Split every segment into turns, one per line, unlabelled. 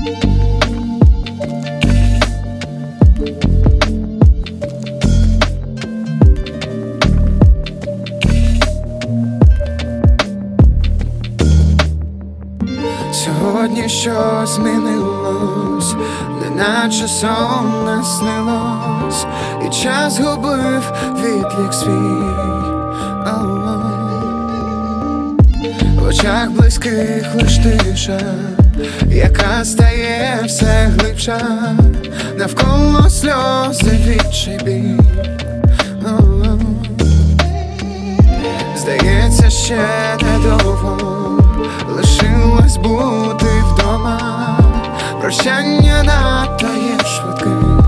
Сьогодні щось змінилось, неначе сон не снилось, і час губив відлік свій. В очах близьких лиш тиша, яка стає все глибша, навколо сльози, відчай біль. Здається, ще недовго лишилось бути вдома, прощання надто є швидким.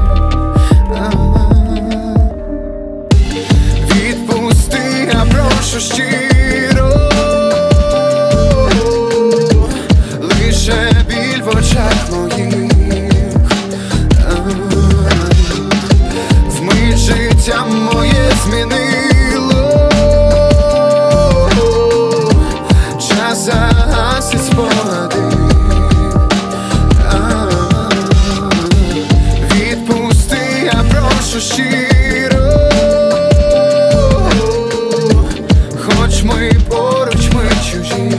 Відпусти, я прошу щиро, лише біль в очах моїх. Вмить життя моє змінило, час загасить спогади. Відпусти, я прошу щиро, хоч ми поруч, ми чужі.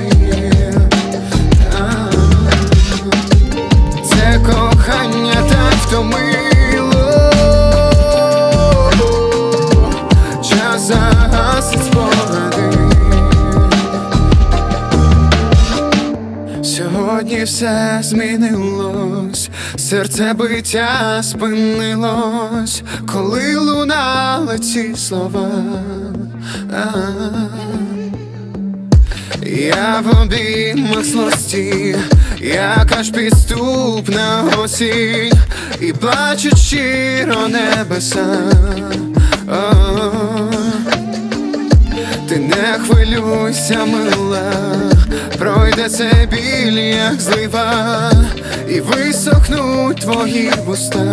Це кохання так втомило, час загасить спогади. Сьогодні все змінилось, серце биття спинилось, коли лунали ці слова. Я в обіймах злості, яка ж підступна осінь, і плачуть щиро небеса. Ти не хвилюйся, мила, пройде це біль, як злива, і висохнуть твої вуста.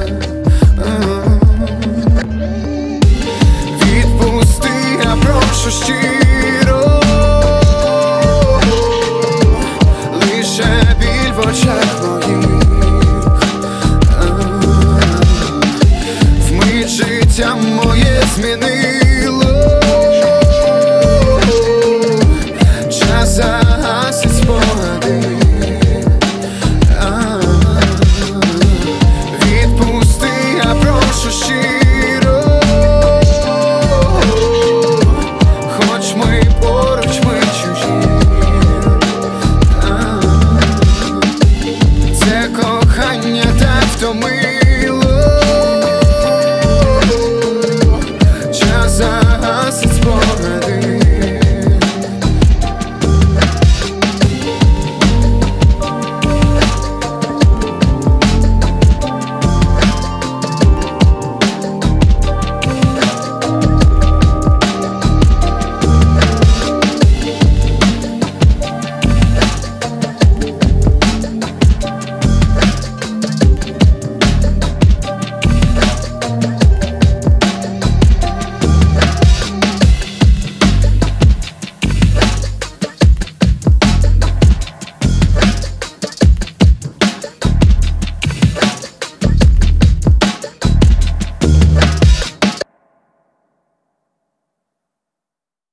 Відпусти, я прошу щиро, лише біль в очах моїх. Вмить життя моє змінило, час загасить спогади. Відпусти, я прошу щиро, хоч ми поруч, ми чужі. Це кохання так втомило,